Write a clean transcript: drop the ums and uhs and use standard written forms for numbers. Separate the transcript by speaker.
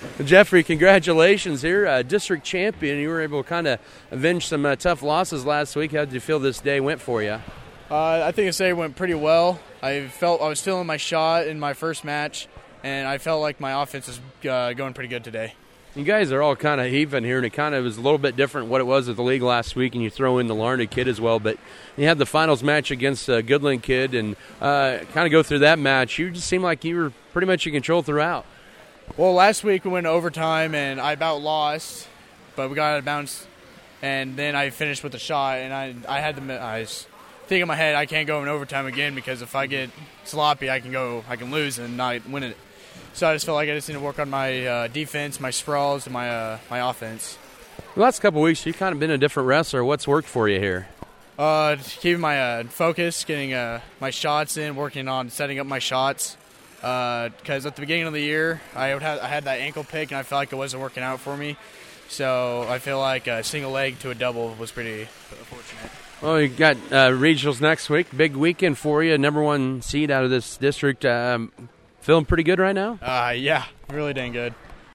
Speaker 1: Jeffrey, congratulations here. District champion. You were able to kind of avenge some tough losses last week. How did you feel this day went for you?
Speaker 2: I think this day went pretty well. I felt I was feeling my shot in my first match, and I felt like my offense is going pretty good today.
Speaker 1: You guys are all kind of even here, and it kind of was a little bit different what it was at the league last week, and you throw in the Larned kid as well. But you had the finals match against Goodland kid, and kind of go through that match. You just seemed like you were pretty much in control throughout.
Speaker 2: Well, last week we went to overtime, and I about lost, but we got out of bounds, and then I finished with a shot, and I was thinking in my head I can't go in overtime again because if I get sloppy, I can lose and not win it. So I just felt like I just need to work on my defense, my sprawls, and my offense.
Speaker 1: The last couple of weeks, you've kind of been a different wrestler. What's worked for you here?
Speaker 2: Keeping my focus, getting my shots in, working on setting up my shots. Because at the beginning of the year, I had that ankle pick, and I felt like it wasn't working out for me. So I feel like a single leg to a double was pretty fortunate.
Speaker 1: Well, you got regionals next week. Big weekend for you. Number 1 seed out of this district. Feeling pretty good right now?
Speaker 2: Yeah, really dang good.